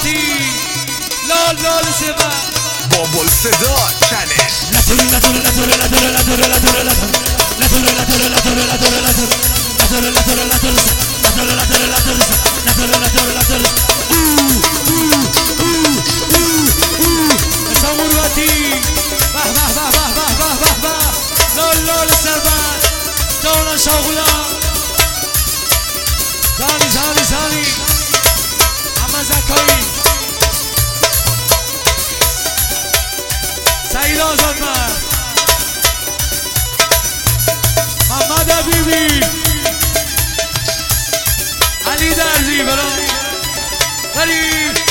صاموراتی لال لال سبا بابل صدا چنل صاموراتی به به به به به به به لال لال سبا جانا شاغولا زانی زانی زانی اما زکایی سعید آزادمرد محمد حبیبی علی درزی بریم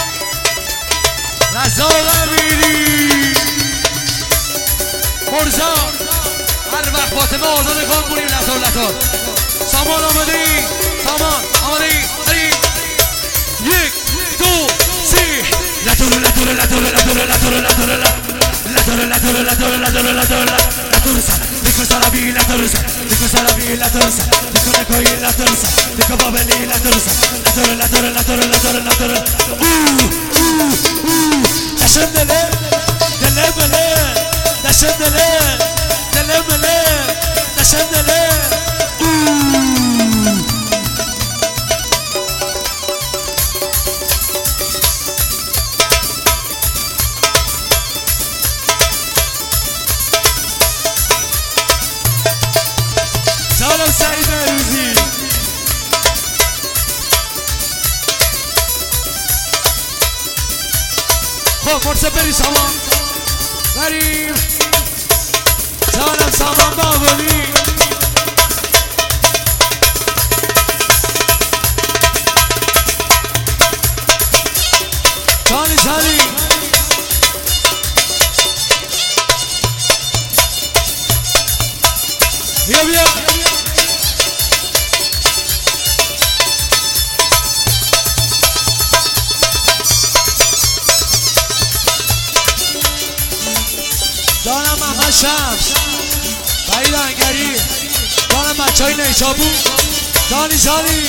رزاق امیری مرزا هر وقت فاطمه آزاد کام کنیم لطور لطور سامان آمده سامان آمده بریم یک دو سی لطور لطور لطور لطور لطور لطور لطور دیکو سرابی لطورسا دیکو سرابی لطورسا دیکو نکوی لطورسا دیکو بابلی لطورسا لطور دشم دله دله بله دشم دله دله بله دشم دله سلام سعید روزی خب فرصه بری سامان بریم سلام سامان بابلی جانی جانی بیا بیا دانم محمد شمس بعید انگری دانم بچه های نیشابو جانی جانی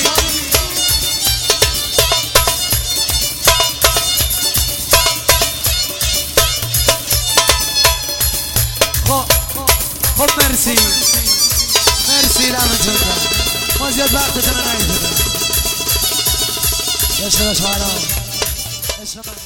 خب مرسی مرسی رحمت جان ما زیاد وقتتون رو نگیریم عشق شما عشق من